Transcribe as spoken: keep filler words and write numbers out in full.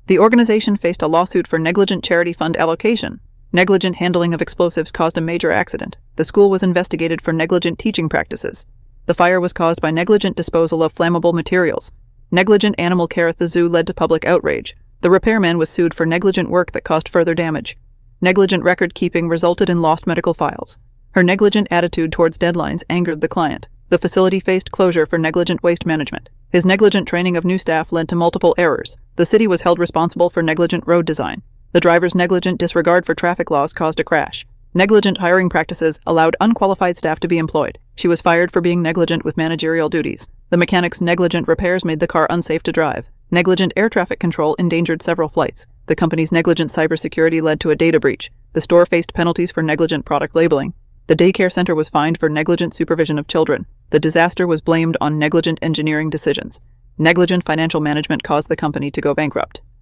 The organization faced a lawsuit for negligent charity fund allocation. Negligent handling of explosives caused a major accident. The school was investigated for negligent teaching practices. The fire was caused by negligent disposal of flammable materials. Negligent animal care at the zoo led to public outrage. The repairman was sued for negligent work that caused further damage. Negligent record keeping resulted in lost medical files. Her negligent attitude towards deadlines angered the client. The facility faced closure for negligent waste management. His negligent training of new staff led to multiple errors. The city was held responsible for negligent road design. The driver's negligent disregard for traffic laws caused a crash. Negligent hiring practices allowed unqualified staff to be employed. She was fired for being negligent with managerial duties. The mechanic's negligent repairs made the car unsafe to drive. Negligent air traffic control endangered several flights. The company's negligent cybersecurity led to a data breach. The store faced penalties for negligent product labeling. The daycare center was fined for negligent supervision of children. The disaster was blamed on negligent engineering decisions. Negligent financial management caused the company to go bankrupt.